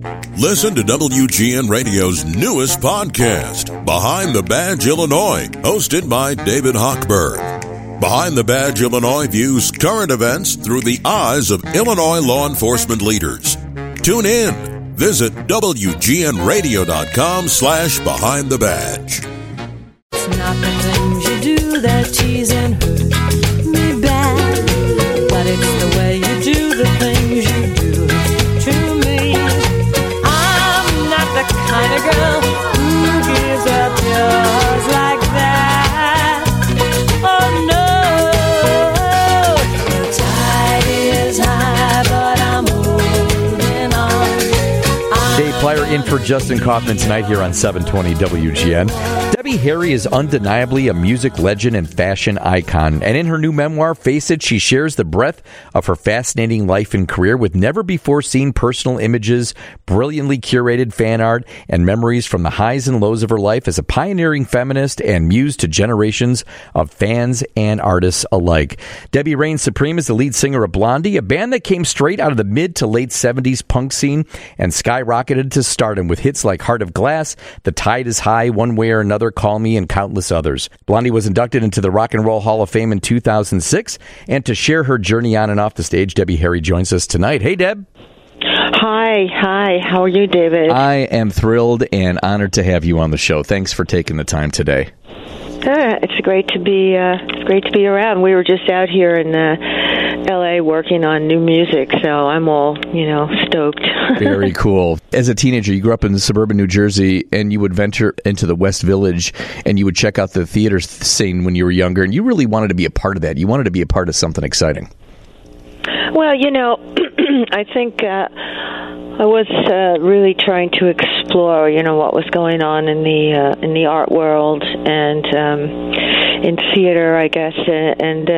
Listen to WGN Radio's newest podcast, Behind the Badge Illinois, hosted by David Hochberg. Behind the Badge Illinois views current events through the eyes of Illinois law enforcement leaders. Tune in. Visit WGNRadio.com/Behind the Badge. It's not the things you do that tease and hurt me bad, but it's the way you do the things you do to me. I'm not the kind of girl who gives up yours like that. Oh no, the tide is high, but I'm holding on. Dave Plyer in for Justin Kaufman tonight here on 720 WGN. Debbie Harry is undeniably a music legend and fashion icon, and in her new memoir, Face It, she shares the breadth of her fascinating life and career with never-before-seen personal images, brilliantly curated fan art, and memories from the highs and lows of her life as a pioneering feminist and muse to generations of fans and artists alike. Debbie reigns supreme as the lead singer of Blondie, a band that came straight out of the mid to late 70s punk scene and skyrocketed to stardom with hits like Heart of Glass, The Tide is High, One Way or Another, Call Me, and countless others. Blondie was inducted into the Rock and Roll Hall of Fame in 2006, and to share her journey on and off the stage, Debbie Harry joins us tonight. Hey, Deb. Hi. How are you, David? I am thrilled and honored to have you on the show. Thanks for taking the time today. It's great to be around. We were just out here in L.A. working on new music, so I'm all stoked. Very cool. As a teenager, you grew up in suburban New Jersey, and you would venture into the West Village, and you would check out the theater scene when you were younger, and you really wanted to be a part of that. You wanted to be a part of something exciting. Well, I think I was really trying to explore, what was going on in the art world and in theater, I guess. And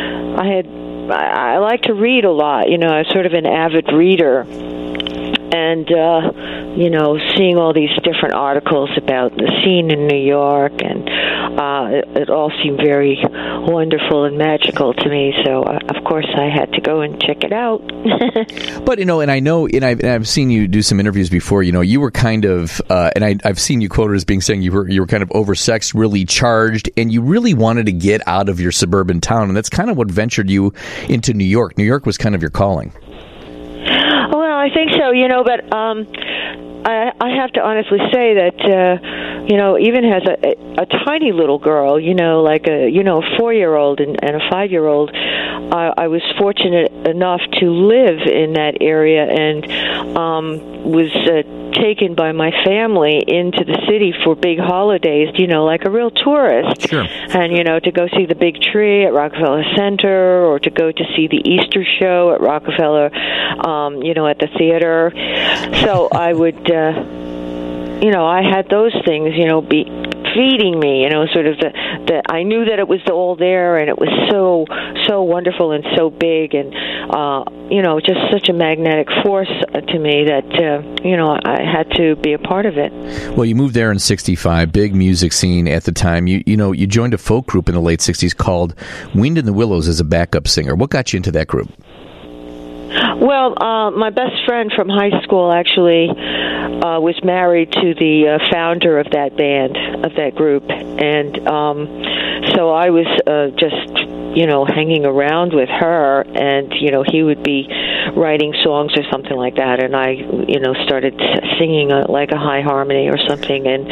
I like to read a lot. I was sort of an avid reader. And, seeing all these different articles about the scene in New York, and it all seemed very wonderful and magical to me. So, of course, I had to go and check it out. But, and I know, and I've seen you do some interviews before, you were kind of, and I've seen you quoted as saying you were kind of oversexed, really charged, and you really wanted to get out of your suburban town. And that's kind of what ventured you into New York. New York was kind of your calling. Well, I think so, but I have to honestly say that, even as a tiny little girl, like a 4-year-old and a 5-year-old, I was fortunate enough to live in that area and was taken by my family into the city for big holidays, like a real tourist. Sure. And, to go see the big tree at Rockefeller Center, or to go to see the Easter show at Rockefeller, at the theater. So I would, I had those things, be feeding me, sort of the I knew that it was all there, and it was so wonderful and so big, and just such a magnetic force to me that I had to be a part of it. Well, you moved there in '65, big music scene at the time. You joined a folk group in the late '60s called Wind in the Willows as a backup singer. What got you into that group? Well, my best friend from high school actually was married to the founder of that band, of that group, and so I was just, hanging around with her, and, he would be writing songs or something like that, and I, started singing like a high harmony or something, and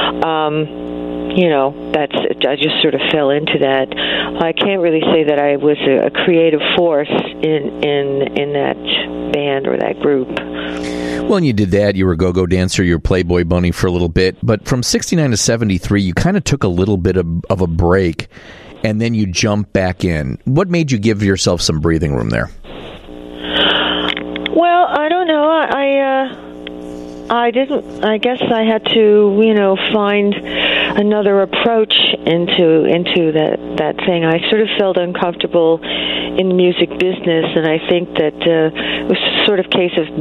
I just sort of fell into that. I can't really say that I was a creative force in that band or that group. Well, and you did that. You were a go-go dancer. You were Playboy Bunny for a little bit. But from 69 to 73, you kind of took a little bit of a break, and then you jumped back in. What made you give yourself some breathing room there? Well, I don't know. I didn't. I guess I had to, find another approach into that thing. I sort of felt uncomfortable in the music business, and I think that it was sort of case of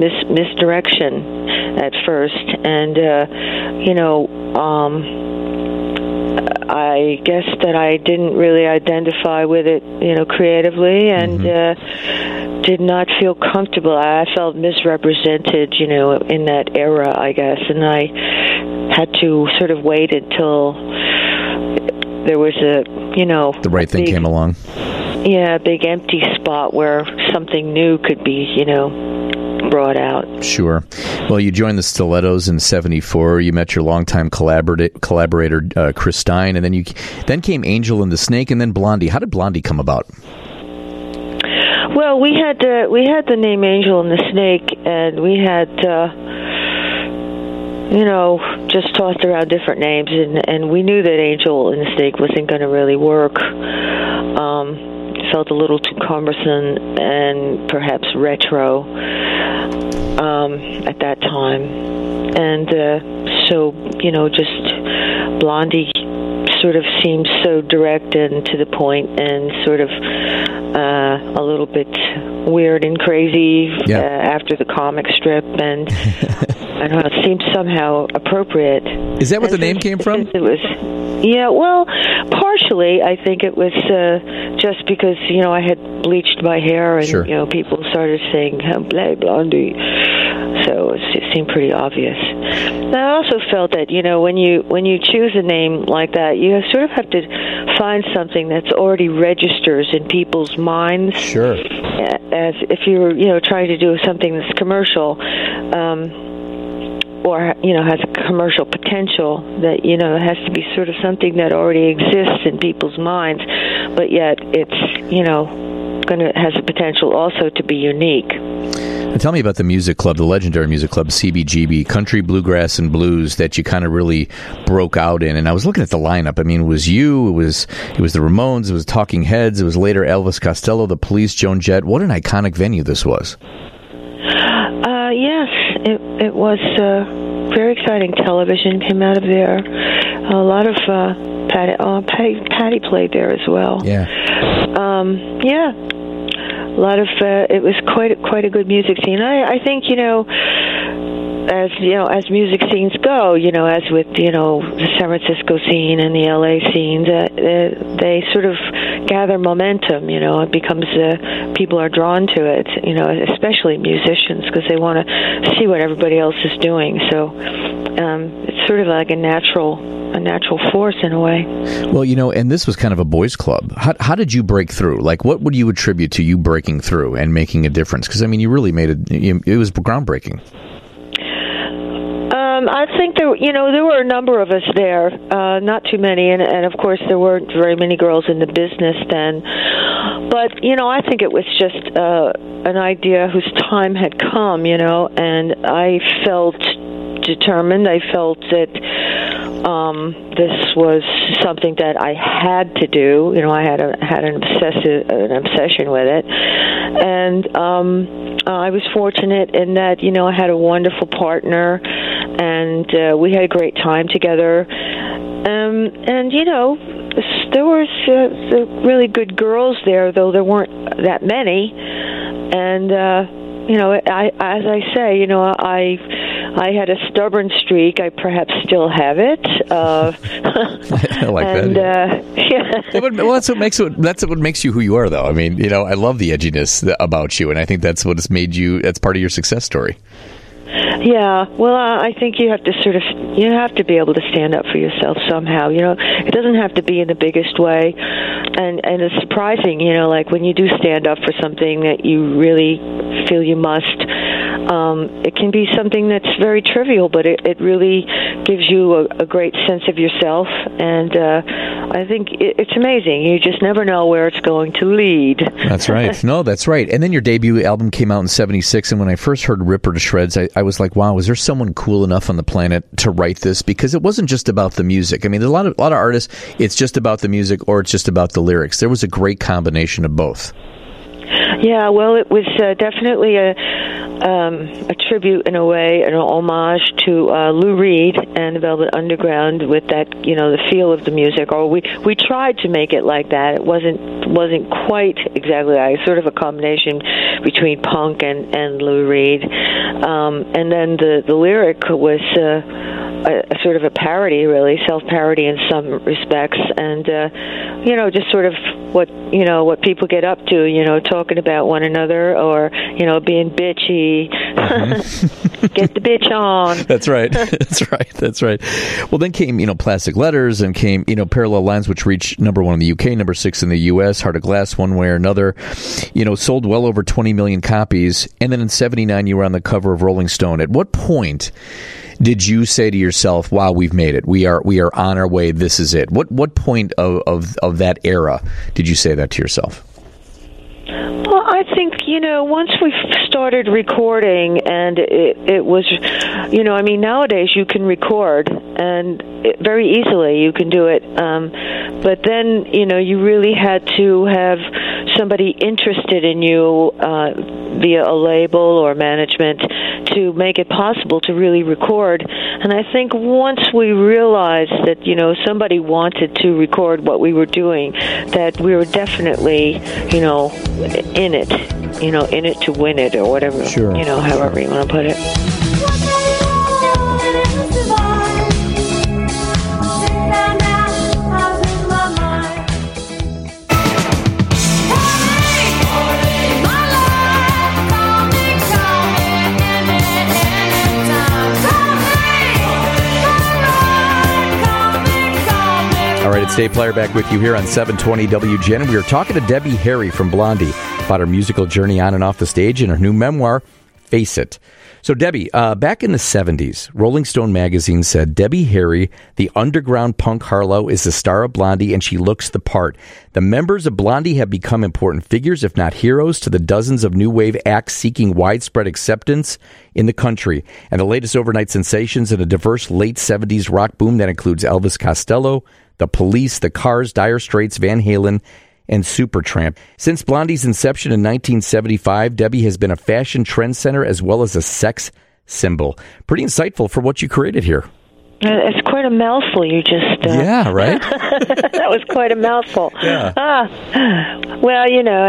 misdirection at first. And I guess that I didn't really identify with it, creatively, and did not feel comfortable. I felt misrepresented, in that era, I guess, and I had to sort of wait until there was the right thing came along. Yeah, a big empty spot where something new could be, brought out. Sure. Well, you joined the Stilettos in '74. You met your longtime collaborator Chris Stein, and then came Angel and the Snake, and then Blondie. How did Blondie come about? Well, we had the name Angel and the Snake, and we had just tossed around different names, and we knew that Angel and the Snake wasn't going to really work. Felt a little too cumbersome and perhaps retro at that time, and so just Blondie sort of seemed so direct and to the point, and sort of a little bit weird and crazy after the comic strip, and I don't know, it seemed somehow appropriate. Is that what the name came from? It was, well, partially I think it was just because I had bleached my hair, and people started saying Blondie, so it seemed pretty obvious. And I also felt that when you choose a name like that, you sort of have to find something that's already registers in people's minds. Sure. As if you're trying to do something that's commercial, or has a commercial potential, that it has to be sort of something that already exists in people's minds, but yet it's has the potential also to be unique. And tell me about the music club, the legendary music club, CBGB, Country, Bluegrass, and Blues, that you kind of really broke out in. And I was looking at the lineup. I mean, it was you, it was the Ramones, it was Talking Heads, it was later Elvis Costello, the Police, Joan Jett. What an iconic venue this was. Yes, it was very exciting. Television came out of there. A lot of Patty played there as well. Yeah. A lot of it was quite a good music scene. I think as music scenes go, as with the San Francisco scene and the LA scenes, they sort of gather momentum. It becomes people are drawn to it. Especially musicians, because they want to see what everybody else is doing. So it's sort of like a natural force in a way. Well, and this was kind of a boys' club. How did you break through? Like, what would you attribute to you breaking through and making a difference? Because, I mean, you really made it. It was groundbreaking. I think there were a number of us there, not too many, and of course there weren't very many girls in the business then. But I think it was just an idea whose time had come, and I felt determined. I felt that this was something that I had to do. I had an obsession with it, and I was fortunate in that I had a wonderful partner, and we had a great time together. And there was really good girls there, though there weren't that many. And as I say, I had a stubborn streak. I perhaps still have it. I like that. Yeah. Well, that's what makes you who you are, though. I mean, I love the edginess about you, and I think that's what has made you. That's part of your success story. Yeah, well, I think you have to be able to stand up for yourself somehow. It doesn't have to be in the biggest way, and it's surprising, like when you do stand up for something that you really feel you must. It can be something that's very trivial, but it really gives you a great sense of yourself, and I think it's amazing. You just never know where it's going to lead. That's right. No, that's right. And then your debut album came out in '76, and when I first heard Rip Her to Shreds, I was like, wow, is there someone cool enough on the planet to write this? Because it wasn't just about the music. I mean, there's a lot of artists, it's just about the music or it's just about the lyrics. There was a great combination of both. Yeah, well, it was definitely a tribute in a way, an homage to Lou Reed and the Velvet Underground, with that, the feel of the music. Or we tried to make it like that. It wasn't quite exactly sort of a combination between punk and Lou Reed. And then the lyric was a sort of a parody, really, self-parody in some respects, and just sort of what people get up to, talking about one another, or being bitchy. Get the bitch on. That's right. That's right. Well, then came Plastic Letters, and came Parallel Lines, which reached number 1 in the UK, number 6 in the US. Heart of Glass, one way or another, sold well over 20 million copies. And then in '79, you were on the cover of Rolling Stone. At what point did you say to yourself, "Wow, we've made it. We are on our way. This is it"? What point of that era did you say that to yourself? Well, I think, once we started recording, and it was, nowadays you can record, and very easily you can do it. But then, you really had to have somebody interested in you via a label or management to make it possible to really record. And I think once we realized that, somebody wanted to record what we were doing, that we were definitely, in it to win it, or whatever, sure. However you want to put it. All right, it's Dave Player back with you here on 720 WGN, and we are talking to Debbie Harry from Blondie about her musical journey on and off the stage and her new memoir, Face It. So, Debbie, back in the 70s, Rolling Stone magazine said, Debbie Harry, the underground punk Harlow, is the star of Blondie, and she looks the part. The members of Blondie have become important figures, if not heroes, to the dozens of new wave acts seeking widespread acceptance in the country, and the latest overnight sensations in a diverse late 70s rock boom that includes Elvis Costello, The Police, The Cars, Dire Straits, Van Halen, and Supertramp. Since Blondie's inception in 1975, Debbie has been a fashion trendsetter as well as a sex symbol. Pretty insightful for what you created here. It's quite a mouthful you just... Yeah, right? That was quite a mouthful. Yeah. Well,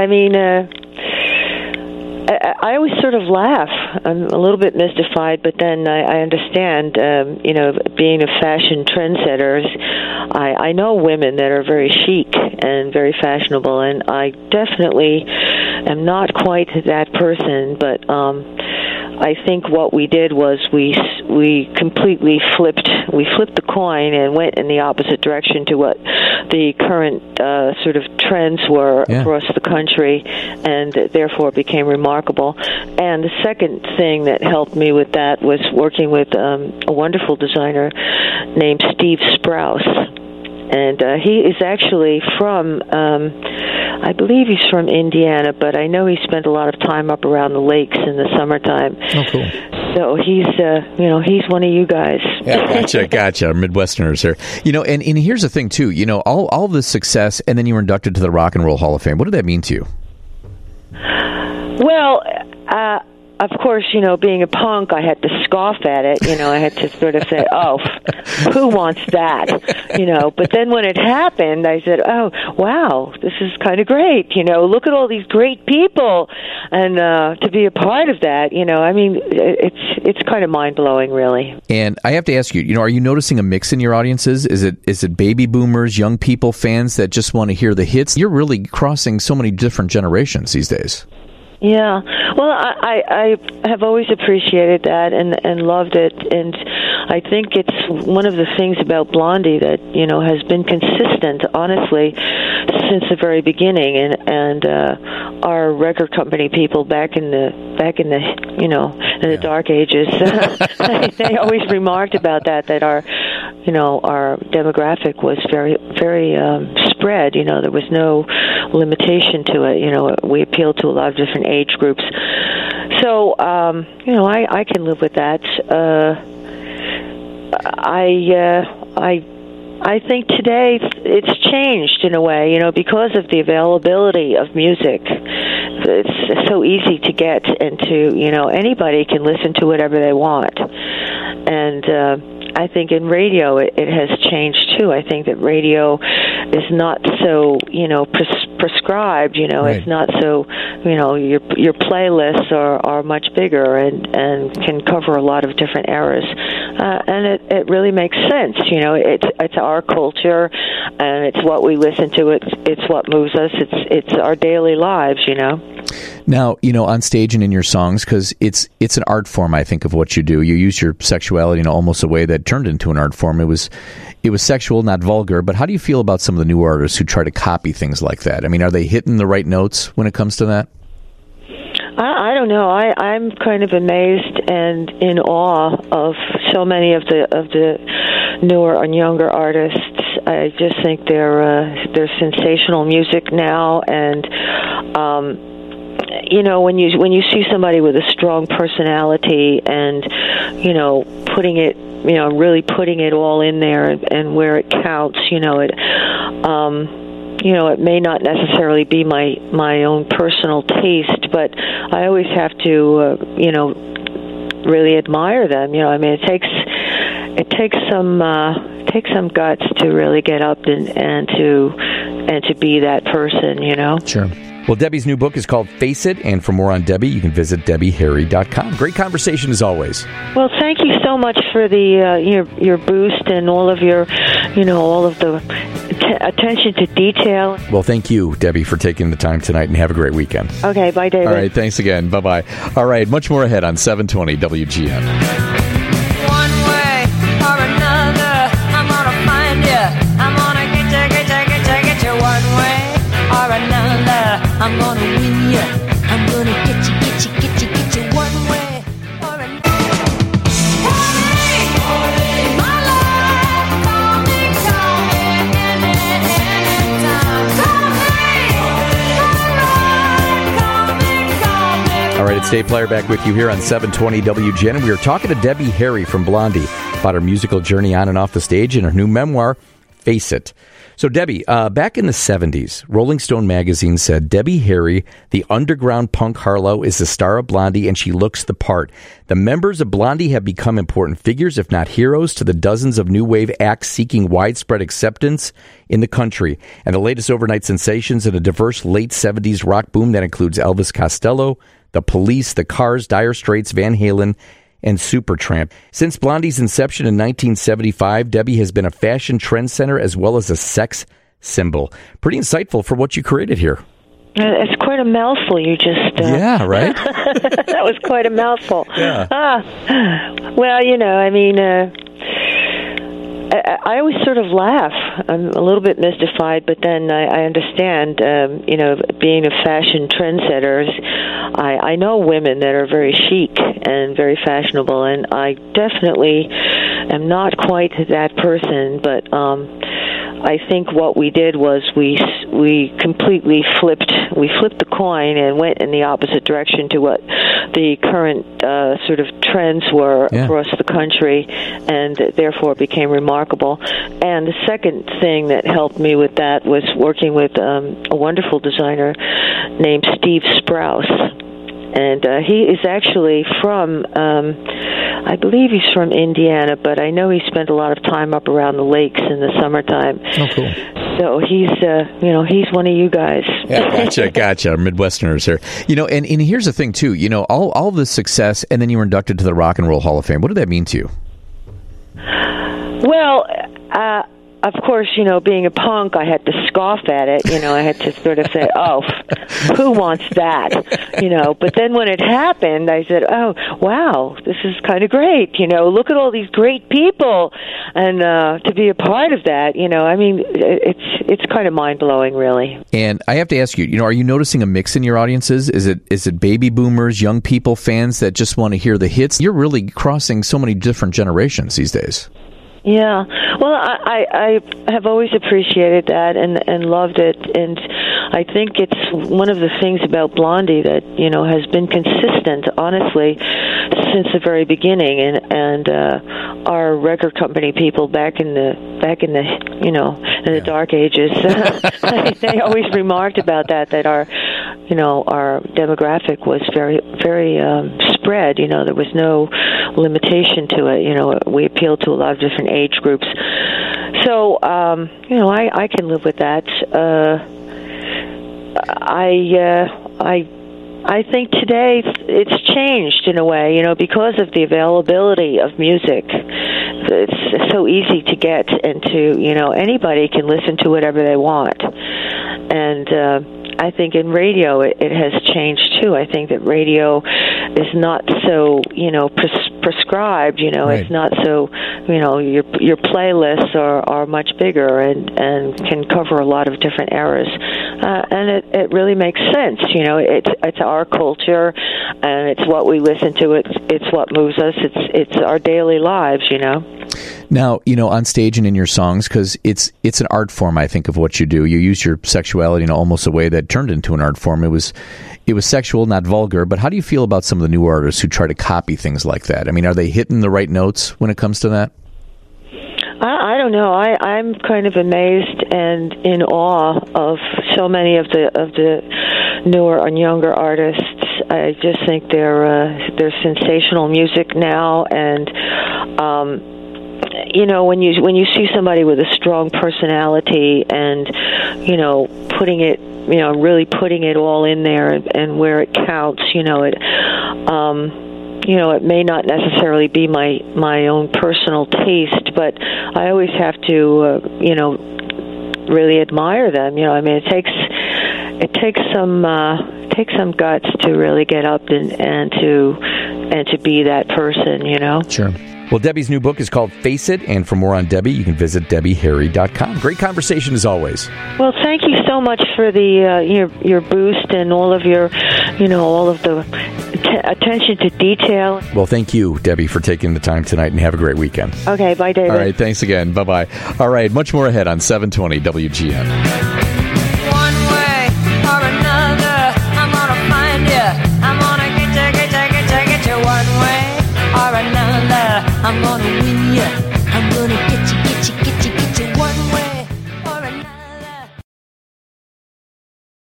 I always sort of laugh. I'm a little bit mystified, but then I understand, being a fashion trendsetter. I know women that are very chic and very fashionable, and I definitely am not quite that person, but I think what we did was we completely flipped the coin and went in the opposite direction to what the current sort of trends were across the country, and therefore became remarkable. And the second thing that helped me with that was working with a wonderful designer named Steve Sprouse. And he is actually from, I believe he's from Indiana, but I know he spent a lot of time up around the lakes in the summertime. Oh, cool. So he's one of you guys. Yeah, gotcha. Midwesterners here. And here's the thing, too. All this success, and then you were inducted to the Rock and Roll Hall of Fame. What did that mean to you? Well, of course, being a punk, I had to scoff at it. I had to sort of say, oh, who wants that? But then when it happened, I said, oh, wow, this is kind of great. Look at all these great people. And to be a part of that, it's kind of mind-blowing, really. And I have to ask you, are you noticing a mix in your audiences? Is it baby boomers, young people, fans that just want to hear the hits? You're really crossing so many different generations these days. Yeah, well, I have always appreciated that and loved it, and I think it's one of the things about Blondie that has been consistent, honestly, since the very beginning, and our record company people back in the the dark ages, they always remarked about that our demographic was very very spread. There was no limitation to it. We appealed to a lot of different age groups. So, I can live with that. I think today it's changed in a way, because of the availability of music. It's so easy to get into, anybody can listen to whatever they want. And I think in radio it has changed too. I think that radio is not so, prescribed, Right. It's not so, your playlists are much bigger and can cover a lot of different eras. and it really makes sense. You know, it's our culture, and it's what we listen to. It's what moves us. It's our daily lives. You know. Now, you know, on stage and in your songs, because it's an art form, I think, of what you do. You use your sexuality in almost a way that turned into an art form. It was sexual, not vulgar. But how do you feel about some of the new artists who try to copy things like that? I mean, are they hitting the right notes when it comes to that? I don't know. I'm kind of amazed and in awe of so many of the newer and younger artists. I just think they're sensational music now, and you know, when you see somebody with a strong personality and, you know, really putting it all in there and where it counts, you know, it may not necessarily be my own personal taste, but I always have to, you know, really admire them. You know, I mean, it takes some guts to really get up and to be that person, you know. Sure. Well, Debbie's new book is called Face It, and for more on Debbie, you can visit DebbieHarry.com. Great conversation as always. Well, thank you so much for the your boost and all of your, you know, all of the attention to detail. Well, thank you, Debbie, for taking the time tonight, and have a great weekend. Okay, bye, David. All right, thanks again. Bye-bye. All right, much more ahead on 720 WGN. One way or another, I'm gonna find you. I'm gonna get you one way or another. I'm gonna win you. I'm gonna get you one way or another. Hey, my love, call me anytime. Call me. All right, it's Dave Player back with you here on 720 WGN, and we are talking to Debbie Harry from Blondie about her musical journey on and off the stage and her new memoir, Face It. So, Debbie, back in the 70s, Rolling Stone magazine said, Debbie Harry, the underground punk Harlow, is the star of Blondie, and she looks the part. The members of Blondie have become important figures, if not heroes, to the dozens of new wave acts seeking widespread acceptance in the country, and the latest overnight sensations in a diverse late 70s rock boom that includes Elvis Costello, The Police, The Cars, Dire Straits, Van Halen, and Supertramp. Since Blondie's inception in 1975, Debbie has been a fashion trend center as well as a sex symbol. Pretty insightful for what you created here. It's quite a mouthful you just... Yeah, right? That was quite a mouthful. Yeah. Well, you know, I mean... I always sort of laugh. I'm a little bit mystified, but then I understand, you know, being a fashion trendsetter, I know women that are very chic and very fashionable, and I definitely am not quite that person, but I think what we did was we completely flipped the coin and went in the opposite direction to what the current sort of trends were across the country, and therefore became remarkable. And the second thing that helped me with that was working with a wonderful designer named Steve Sprouse. And he is actually from, I believe he's from Indiana, but I know he spent a lot of time up around the lakes in the summertime. Oh, cool. So he's, you know, he's one of you guys. Yeah, gotcha. Our Midwesterners here. You know, and here's the thing, too. You know, all this success, and then you were inducted to the Rock and Roll Hall of Fame. What did that mean to you? Well, of course, you know, being a punk, I had to scoff at it. You know, I had to sort of say, oh, who wants that? You know, but then when it happened, I said, oh, wow, this is kind of great. You know, look at all these great people. And to be a part of that, you know, I mean, it's kind of mind-blowing, really. And I have to ask you, you know, are you noticing a mix in your audiences? Is it baby boomers, young people, fans that just want to hear the hits? You're really crossing so many different generations these days. Yeah, well, I have always appreciated that and loved it, and I think it's one of the things about Blondie that, you know, has been consistent, honestly, since the very beginning, and our record company people back in the you know, in the dark ages, they always remarked about that our, you know, our demographic was very spread. You know, there was no limitation to it. You know, we appealed to a lot of different age groups. So, you know, I can live with that. I think today it's changed in a way, you know, because of the availability of music. it's so easy to get into. Anybody can listen to whatever they want, and I think in radio it has changed too. I think that radio is not so prescribed. Right. It's not so your playlists are much bigger and can cover a lot of different eras, and it really makes sense. It's our culture, and it's what we listen to. It's what moves us. It's our daily lives. Now, on stage and in your songs, because it's an art form, I think, of what you do. You use your sexuality in almost a way that turned into an art form. It was sexual, not vulgar, but how do you feel about some of the new artists who try to copy things like that? I mean, are they hitting the right notes when it comes to that? I don't know. I'm kind of amazed and in awe of so many of the newer and younger artists. I just think they're sensational music now, and when you see somebody with a strong personality and putting it, really putting it all in there and where it counts, it may not necessarily be my own personal taste, but I always have to really admire them. I mean, it takes some guts to really get up and to be that person. Sure. Well, Debbie's new book is called Face It, and for more on Debbie, you can visit DebbieHarry.com. Great conversation as always. Well, thank you so much for the your boost and all of your, all of the attention to detail. Well, thank you, Debbie, for taking the time tonight, and have a great weekend. Okay, bye, David. All right, thanks again. Bye-bye. All right, much more ahead on 720 WGN.